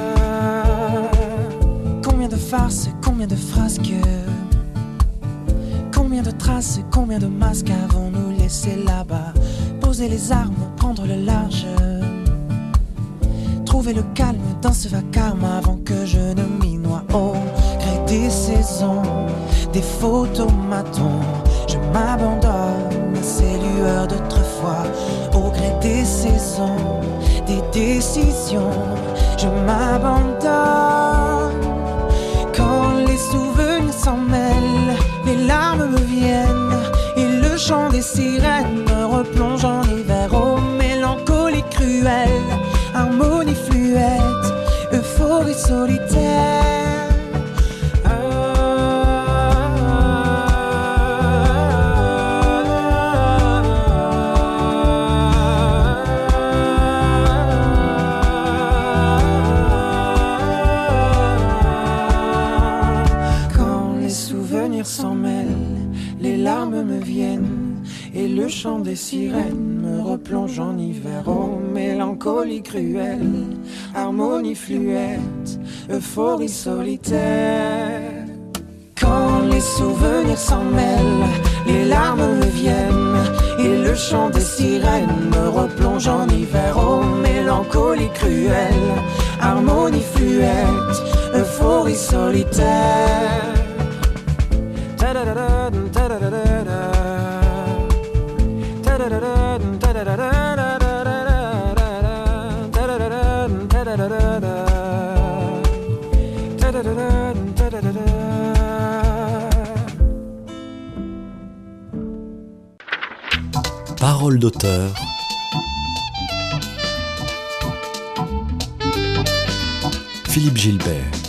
Combien de farces, combien de frasques, combien de traces, combien de masques avons-nous laissé là-bas? Poser les armes, prendre le large, trouver le calme dans ce vacarme avant que je ne m'y noie. Au gré des saisons, des photomatons, je m'abandonne à ces lueurs d'autrefois. Au gré des saisons, des décisions, je m'abandonne. Quand les souvenirs s'en mêlent, les larmes me viennent, et des sirènes me replonge en hiver. Oh, mélancolie cruelle, harmonie fluette, euphorie solitaire. S'en mêlent, les larmes me viennent et le chant des sirènes me replonge en hiver. Oh, mélancolie cruelle, harmonie fluette, euphorie solitaire. Quand les souvenirs s'en mêlent, les larmes me viennent et le chant des sirènes me replonge en hiver. Oh, mélancolie cruelle, harmonie fluette, euphorie solitaire. Parole d'auteur. Philippe Gilbert.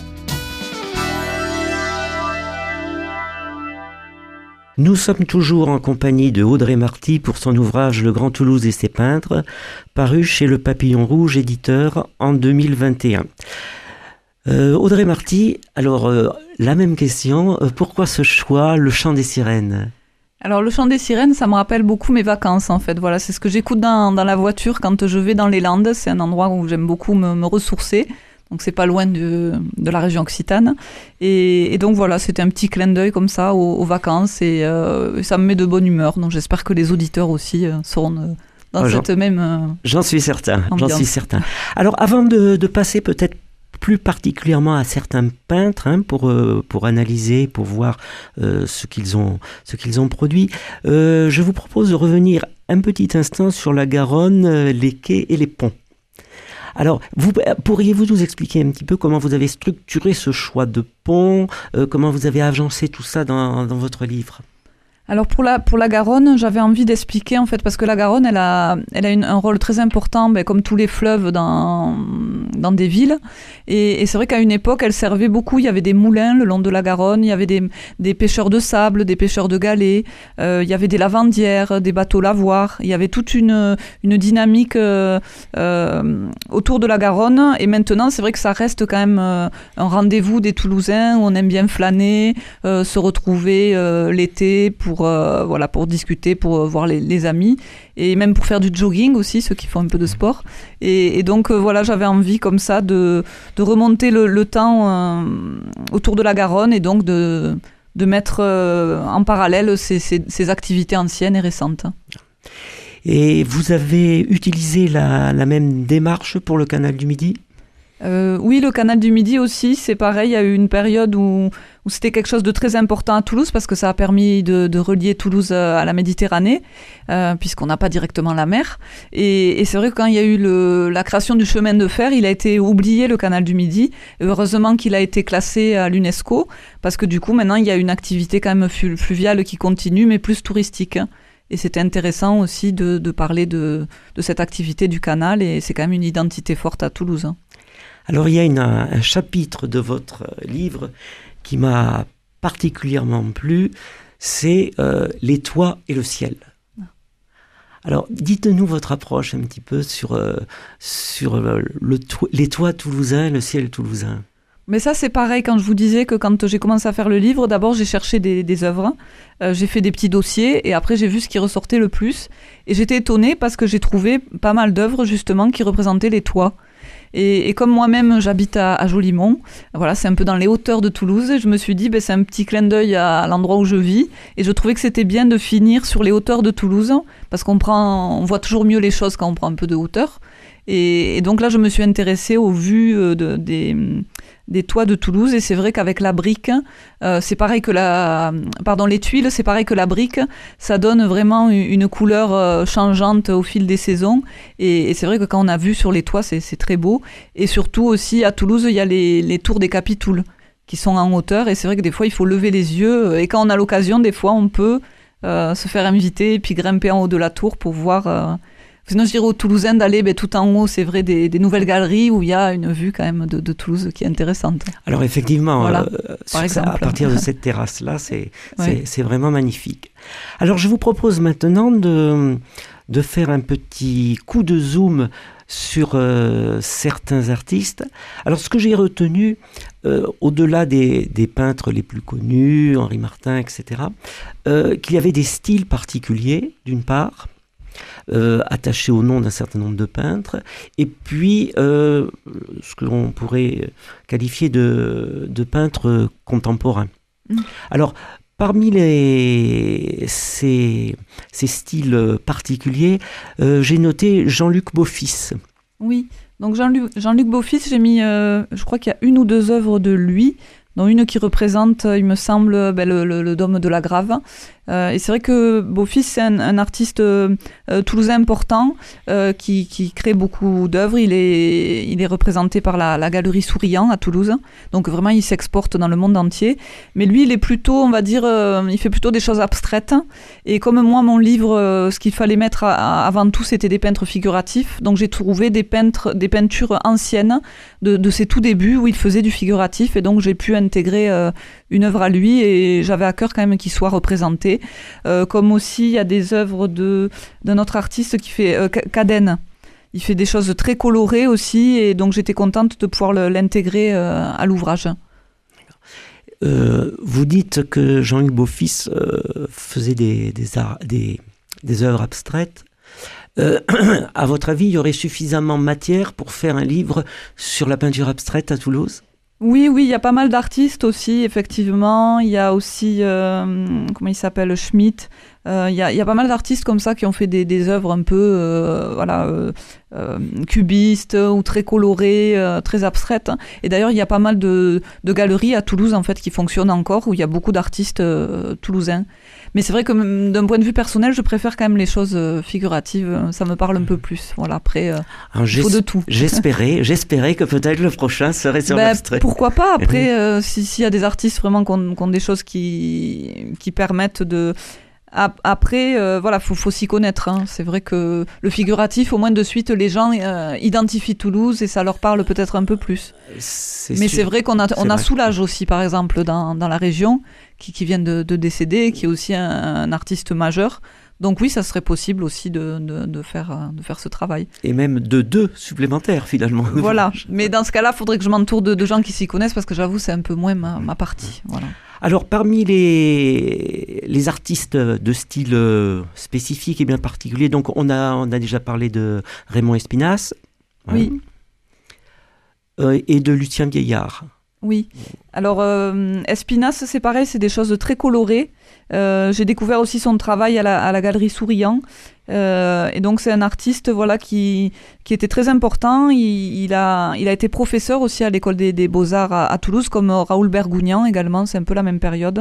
Nous sommes toujours en compagnie de Audrey Marty pour son ouvrage Le Grand Toulouse et ses peintres, paru chez Le Papillon Rouge, éditeur, en deux mille vingt et un. Euh, Audrey Marty, alors euh, la même question, euh, pourquoi ce choix, Le Chant des Sirènes ? Alors le chant des sirènes, ça me rappelle beaucoup mes vacances en fait. Voilà, c'est ce que j'écoute dans, dans la voiture quand je vais dans les Landes. C'est un endroit où j'aime beaucoup me, me ressourcer. Donc c'est pas loin de, de la région occitane. Et, et donc voilà, c'était un petit clin d'œil comme ça aux, aux vacances et, euh, et ça me met de bonne humeur. Donc j'espère que les auditeurs aussi euh, seront euh, dans oh, cette j'en, même euh, J'en suis certain, ambiance. j'en suis certain. Alors avant de, de passer peut-être plus particulièrement à certains peintres hein, pour, euh, pour analyser, pour voir euh, ce, qu'ils ont, ce qu'ils ont produit. Euh, je vous propose de revenir un petit instant sur la Garonne, euh, les quais et les ponts. Alors, vous, pourriez-vous nous expliquer un petit peu comment vous avez structuré ce choix de pont, euh, comment vous avez agencé tout ça dans, dans votre livre ? Alors pour la, pour la Garonne, j'avais envie d'expliquer en fait, parce que la Garonne, elle a, elle a une, un rôle très important, ben, comme tous les fleuves dans, dans des villes. Et, et c'est vrai qu'à une époque, elle servait beaucoup. Il y avait des moulins le long de la Garonne, il y avait des, des pêcheurs de sable, des pêcheurs de galets, euh, il y avait des lavandières, des bateaux lavoirs. Il y avait toute une, une dynamique euh, euh, autour de la Garonne. Et maintenant, c'est vrai que ça reste quand même euh, un rendez-vous des Toulousains où on aime bien flâner, euh, se retrouver euh, l'été pour Pour, euh, voilà, pour discuter, pour euh, voir les, les amis et même pour faire du jogging aussi, ceux qui font un peu de sport. Et, et donc euh, voilà, j'avais envie comme ça de, de remonter le, le temps euh, autour de la Garonne et donc de, de mettre euh, en parallèle ces, ces, ces activités anciennes et récentes. Et vous avez utilisé la, la même démarche pour le canal du Midi ? Euh, oui, le canal du Midi aussi, c'est pareil, il y a eu une période où, où c'était quelque chose de très important à Toulouse parce que ça a permis de, de relier Toulouse à la Méditerranée, euh, puisqu'on n'a pas directement la mer. Et, et c'est vrai que quand il y a eu le, la création du chemin de fer, il a été oublié, le canal du Midi. Et heureusement qu'il a été classé à l'UNESCO, parce que du coup, maintenant, il y a une activité quand même fluviale qui continue, mais plus touristique. Et c'était intéressant aussi de, de parler de, de cette activité du canal, et c'est quand même une identité forte à Toulouse. Alors il y a une, un chapitre de votre livre qui m'a particulièrement plu, c'est euh, les toits et le ciel. Alors dites-nous votre approche un petit peu sur, euh, sur le, le to- les toits toulousains, le ciel toulousain. Mais ça c'est pareil, quand je vous disais que quand j'ai commencé à faire le livre, d'abord j'ai cherché des, des œuvres, euh, j'ai fait des petits dossiers et après j'ai vu ce qui ressortait le plus. Et j'étais étonnée parce que j'ai trouvé pas mal d'œuvres justement qui représentaient les toits. Et, et comme moi-même j'habite à, à Jolimont, voilà, c'est un peu dans les hauteurs de Toulouse, je me suis dit ben, c'est un petit clin d'œil à, à l'endroit où je vis et je trouvais que c'était bien de finir sur les hauteurs de Toulouse parce qu'on prend, on voit toujours mieux les choses quand on prend un peu de hauteur. Et, et donc là je me suis intéressée aux vues de, des, des toits de Toulouse et c'est vrai qu'avec la brique, euh, c'est pareil que la, pardon, les tuiles, c'est pareil que la brique, ça donne vraiment une, une couleur euh, changeante au fil des saisons et, et c'est vrai que quand on a vu sur les toits c'est, c'est très beau et surtout aussi à Toulouse il y a les, les tours des Capitouls qui sont en hauteur et c'est vrai que des fois il faut lever les yeux et quand on a l'occasion des fois on peut euh, se faire inviter et puis grimper en haut de la tour pour voir. Euh... Sinon, je dirais aux Toulousains d'aller ben, tout en haut, c'est vrai, des, des nouvelles galeries où il y a une vue quand même de, de Toulouse qui est intéressante. Alors effectivement, voilà, euh, par exemple. À partir de cette terrasse-là, c'est, c'est, ouais. c'est vraiment magnifique. Alors je vous propose maintenant de, de faire un petit coup de zoom sur euh, certains artistes. Alors ce que j'ai retenu, euh, au-delà des, des peintres les plus connus, Henri Martin, et cetera, euh, qu'il y avait des styles particuliers, d'une part, Euh, attaché au nom d'un certain nombre de peintres, et puis euh, ce que l'on pourrait qualifier de, de peintres contemporains. Mmh. Alors, parmi les, ces, ces styles particuliers, euh, j'ai noté Jean-Luc Beaufils. Oui, donc Jean-Luc, Jean-Luc Beaufils, j'ai mis, euh, je crois qu'il y a une ou deux œuvres de lui, dont une qui représente, il me semble, ben, le, le, le dôme de la Grave. Euh, et c'est vrai que Beaufils, c'est un, un artiste euh, toulousain important euh, qui, qui crée beaucoup d'œuvres. Il est, il est représenté par la, la Galerie Souriant à Toulouse. Donc vraiment, il s'exporte dans le monde entier. Mais lui, il est plutôt, on va dire, euh, il fait plutôt des choses abstraites. Et comme moi, mon livre, euh, ce qu'il fallait mettre à, à, avant tout, c'était des peintres figuratifs. Donc j'ai trouvé des, peintres, des peintures anciennes de, de ses tout débuts où il faisait du figuratif. Et donc j'ai pu intégrer euh, une œuvre à lui et j'avais à cœur quand même qu'il soit représenté. Euh, comme aussi, il y a des œuvres de, d'un autre artiste qui fait euh, Cadenne. Il fait des choses très colorées aussi et donc j'étais contente de pouvoir le, l'intégrer euh, à l'ouvrage. Euh, vous dites que Jean-Luc Beaufils euh, faisait des, des, arts, des, des œuvres abstraites. Euh, à votre avis, il y aurait suffisamment matière pour faire un livre sur la peinture abstraite à Toulouse ? Oui, oui, il y a pas mal d'artistes aussi, effectivement. Il y a aussi, euh, comment il s'appelle, Schmitt. Euh, il y a, il y a pas mal d'artistes comme ça qui ont fait des, des œuvres un peu, euh, voilà, euh, euh, cubistes ou très colorées, euh, très abstraites. Et d'ailleurs, il y a pas mal de, de galeries à Toulouse, en fait, qui fonctionnent encore, où il y a beaucoup d'artistes euh, toulousains. Mais c'est vrai que d'un point de vue personnel, je préfère quand même les choses figuratives. Ça me parle un peu plus. Voilà, après, euh, Alors, il faut de tout. J'espérais, j'espérais que peut-être le prochain serait sur ben, l'abstrait. Pourquoi pas. Après, euh, si, s'il y a des artistes vraiment qui ont, qui ont des choses qui, qui permettent de... Après, euh, voilà, faut, faut s'y connaître. Hein. C'est vrai que le figuratif, au moins de suite, les gens euh, identifient Toulouse et ça leur parle peut-être un peu plus. C'est Mais sûr. C'est vrai qu'on a, on a Soulage aussi, par exemple, dans, dans la région, qui, qui vient de, de décéder, qui est aussi un, un artiste majeur. Donc oui, ça serait possible aussi de, de, de, faire, de faire ce travail. Et même de deux supplémentaires, finalement. Voilà, mais dans ce cas-là, il faudrait que je m'entoure de, de gens qui s'y connaissent, parce que j'avoue, c'est un peu moins ma, ma partie. Voilà. Alors, parmi les, les artistes de style euh, spécifique et bien particulier, donc on a, on a déjà parlé de Raymond Espinasse. Oui. Hein, euh, et de Lucien Vieillard. Oui. Alors, euh, Espinasse, c'est pareil, c'est des choses très colorées. Euh, j'ai découvert aussi son travail à la, à la Galerie Souriant. Euh, et donc, c'est un artiste voilà, qui, qui était très important. Il, il, a, il a été professeur aussi à l'École des, des Beaux-Arts à, à Toulouse, comme Raoul Bergougnan également. C'est un peu la même période.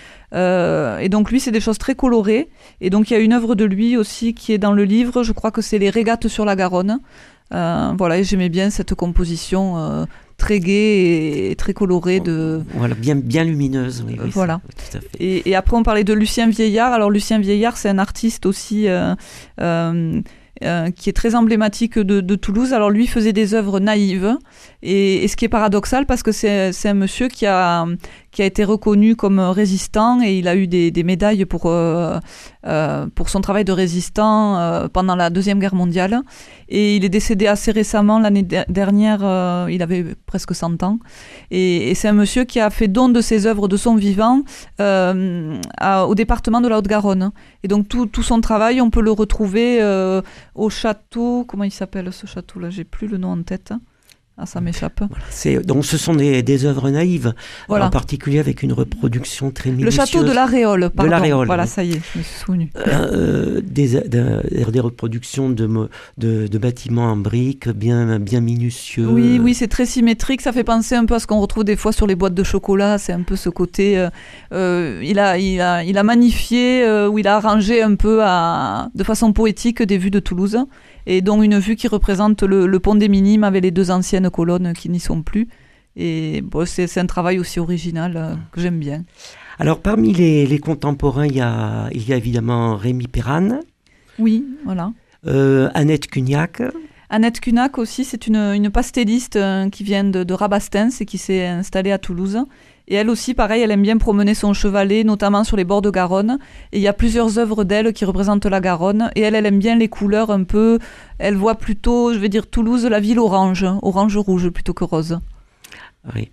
Euh, et donc, lui, c'est des choses très colorées. Et donc, il y a une œuvre de lui aussi qui est dans le livre. Je crois que c'est Les Régates sur la Garonne. Euh, voilà, et j'aimais bien cette composition euh, très gaie et très colorée de... Voilà, bien, bien lumineuse. Oui, oui, voilà. Tout à fait. Et, et après, on parlait de Lucien Vieillard. Alors, Lucien Vieillard, c'est un artiste aussi euh, euh, euh, qui est très emblématique de, de Toulouse. Alors, lui faisait des œuvres naïves. Et, et ce qui est paradoxal, parce que c'est, c'est un monsieur qui a, qui a été reconnu comme résistant et il a eu des, des médailles pour, euh, euh, pour son travail de résistant euh, pendant la Deuxième Guerre mondiale. Et il est décédé assez récemment, l'année de- dernière, euh, il avait presque cent ans. Et, et c'est un monsieur qui a fait don de ses œuvres de son vivant euh, à, au département de la Haute-Garonne. Et donc tout, tout son travail, on peut le retrouver euh, au château, comment il s'appelle ce château-là ? J'ai plus le nom en tête. Ah, ça m'échappe. Voilà, c'est, donc ce sont des, des œuvres naïves, voilà. En particulier avec une reproduction très minutieuse. Le château de l'Aréole, pardon. De l'Aréole. Voilà, oui. Ça y est, je me suis souvenu. Euh, des, des, des reproductions de, de, de bâtiments en briques bien, bien minutieux. Oui, oui, c'est très symétrique. Ça fait penser un peu à ce qu'on retrouve des fois sur les boîtes de chocolat. C'est un peu ce côté... Euh, euh, il, a, il, a, il a magnifié, euh, ou il a arrangé un peu à, de façon poétique des vues de Toulouse. Et dont une vue qui représente le, le pont des Minimes avec les deux anciennes colonnes qui n'y sont plus. Et bon, c'est, c'est un travail aussi original euh, que j'aime bien. Alors, parmi les, les contemporains, il y, a, il y a évidemment Rémi Perrane. Oui, voilà. Euh, Annette Cugnac. Annette Cugnac aussi, c'est une, une pastelliste euh, qui vient de, de Rabastens et qui s'est installée à Toulouse. Et elle aussi, pareil, elle aime bien promener son chevalet, notamment sur les bords de Garonne. Et il y a plusieurs œuvres d'elle qui représentent la Garonne. Et elle, elle aime bien les couleurs un peu... Elle voit plutôt, je vais dire, Toulouse, la ville orange, orange-rouge plutôt que rose. Oui.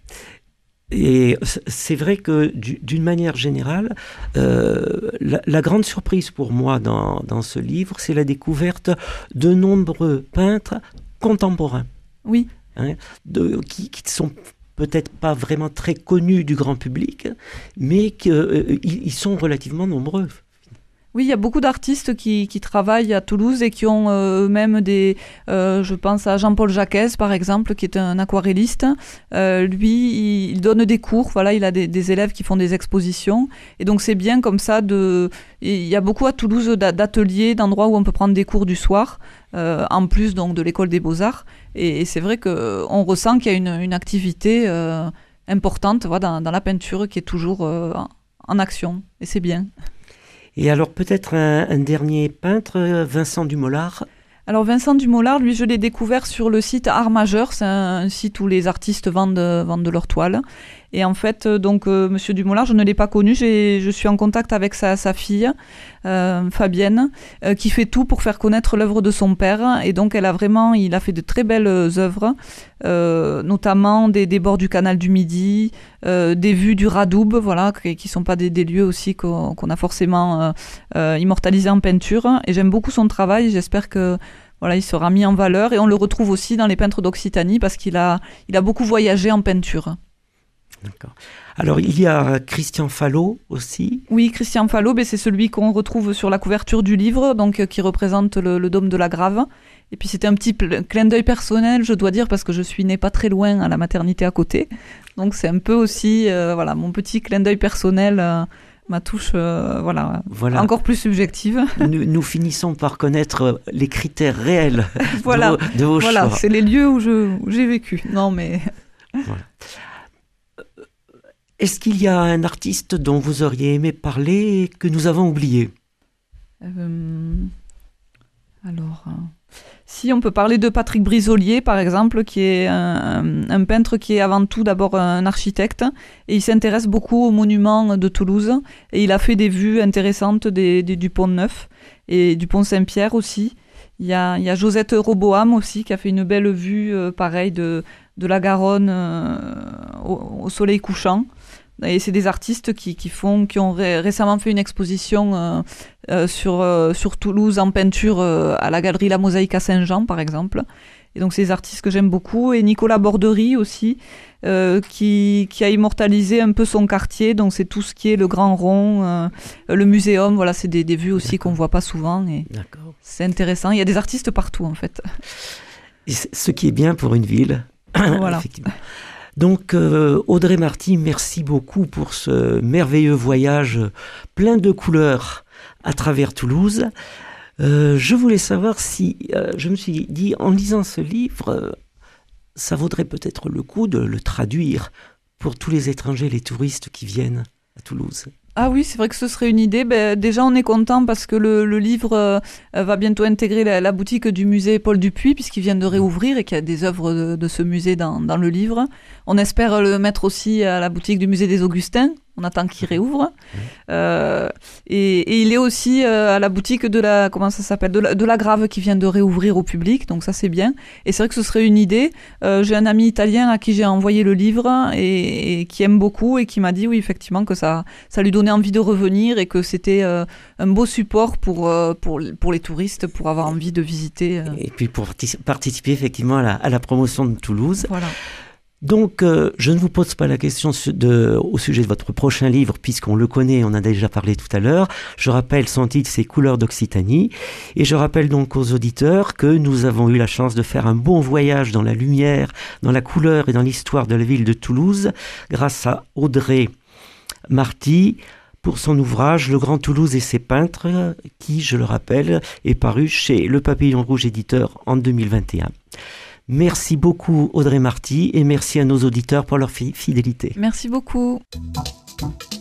Et c'est vrai que d'une manière générale, euh, la, la grande surprise pour moi dans, dans ce livre, c'est la découverte de nombreux peintres contemporains. Oui. Hein, de, qui, qui sont peut-être pas vraiment très connus du grand public, mais qu'ils euh, ils sont relativement nombreux. Oui, il y a beaucoup d'artistes qui, qui travaillent à Toulouse et qui ont euh, eux-mêmes des... Euh, je pense à Jean-Paul Jacquez, par exemple, qui est un aquarelliste. Euh, lui, il, il donne des cours, voilà, il a des, des élèves qui font des expositions. Et donc, c'est bien comme ça de... Il y a beaucoup à Toulouse d'ateliers, d'endroits où on peut prendre des cours du soir, euh, en plus donc de l'école des beaux-arts. Et, et c'est vrai qu'on ressent qu'il y a une, une activité euh, importante voilà, dans, dans la peinture qui est toujours euh, en action. Et c'est bien. Et alors peut-être un, un dernier peintre, Vincent Dumollard. Alors Vincent Dumollard, lui je l'ai découvert sur le site Art Majeur, c'est un, un site où les artistes vendent, vendent de leurs toiles. Et en fait, donc euh, Monsieur Dumollard, je ne l'ai pas connu, j'ai, je suis en contact avec sa, sa fille, euh, Fabienne, euh, qui fait tout pour faire connaître l'œuvre de son père. Et donc elle a vraiment, il a fait de très belles œuvres, euh, notamment des, des bords du canal du Midi, euh, des vues du Radoub, voilà, qui ne sont pas des, des lieux aussi qu'on, qu'on a forcément euh, euh, immortalisés en peinture. Et j'aime beaucoup son travail, j'espère que voilà, il sera mis en valeur. Et on le retrouve aussi dans les peintres d'Occitanie parce qu'il a, il a beaucoup voyagé en peinture. D'accord. Alors, il y a Christian Fallot aussi. Oui, Christian Fallot, ben, c'est celui qu'on retrouve sur la couverture du livre, donc, euh, qui représente le, le dôme de la Grave. Et puis, c'était un petit pl- clin d'œil personnel, je dois dire, parce que je suis née pas très loin à la maternité à côté. Donc, c'est un peu aussi euh, voilà, mon petit clin d'œil personnel, euh, ma touche euh, voilà, voilà, encore plus subjective. Nous, nous finissons par connaître les critères réels voilà. de vos, de vos voilà, choix. C'est les lieux où, je, où j'ai vécu. Non, mais... Voilà. Est-ce qu'il y a un artiste dont vous auriez aimé parler et que nous avons oublié ? euh, Alors, euh, si on peut parler de Patrick Brisolier, par exemple, qui est un, un peintre qui est avant tout d'abord un architecte, et il s'intéresse beaucoup aux monuments de Toulouse, et il a fait des vues intéressantes des, des, du Pont Neuf et du Pont Saint-Pierre aussi. Il y a, il y a Josette Roboham aussi, qui a fait une belle vue, euh, pareil, de, de la Garonne euh, au, au soleil couchant. Et c'est des artistes qui, qui, font, qui ont ré- récemment fait une exposition euh, euh, sur, euh, sur Toulouse en peinture euh, à la galerie La Mosaïque à Saint-Jean, par exemple. Et donc, c'est des artistes que j'aime beaucoup. Et Nicolas Borderie aussi, euh, qui, qui a immortalisé un peu son quartier. Donc, c'est tout ce qui est le Grand Rond, euh, le Muséum. Voilà, c'est des, des vues aussi D'accord. qu'on ne voit pas souvent. Et D'accord. C'est intéressant. Il y a des artistes partout, en fait. Et ce qui est bien pour une ville. Voilà. Effectivement. Donc euh, Audrey Marty, merci beaucoup pour ce merveilleux voyage plein de couleurs à travers Toulouse. Euh, je voulais savoir si, euh, je me suis dit, en lisant ce livre, euh, ça vaudrait peut-être le coup de le traduire pour tous les étrangers, les touristes qui viennent à Toulouse. Ah oui, c'est vrai que ce serait une idée. Ben, déjà, on est content parce que le, le livre euh, va bientôt intégrer la, la boutique du musée Paul Dupuy, puisqu'il vient de réouvrir et qu'il y a des œuvres de, de ce musée dans, dans le livre. On espère le mettre aussi à la boutique du musée des Augustins. On attend qu'il réouvre. Euh, et, et il est aussi euh, à la boutique de la, comment ça s'appelle, de la, de la Grave qui vient de réouvrir au public. Donc ça, c'est bien. Et c'est vrai que ce serait une idée. Euh, j'ai un ami italien à qui j'ai envoyé le livre et, et qui aime beaucoup et qui m'a dit, oui, effectivement, que ça, ça lui donnait envie de revenir et que c'était euh, un beau support pour, euh, pour, pour les touristes, pour avoir envie de visiter. Euh. Et puis pour participer effectivement à la, à la promotion de Toulouse. Voilà. Donc, euh, je ne vous pose pas la question de, au sujet de votre prochain livre, puisqu'on le connaît, on en a déjà parlé tout à l'heure. Je rappelle, son titre, c'est Couleurs d'Occitanie. Et je rappelle donc aux auditeurs que nous avons eu la chance de faire un bon voyage dans la lumière, dans la couleur et dans l'histoire de la ville de Toulouse, grâce à Audrey Marty, pour son ouvrage Le Grand Toulouse et ses peintres, qui, je le rappelle, est paru chez Le Papillon Rouge éditeur en deux mille vingt et un. Merci beaucoup Audrey Marty et merci à nos auditeurs pour leur fidélité. Merci beaucoup.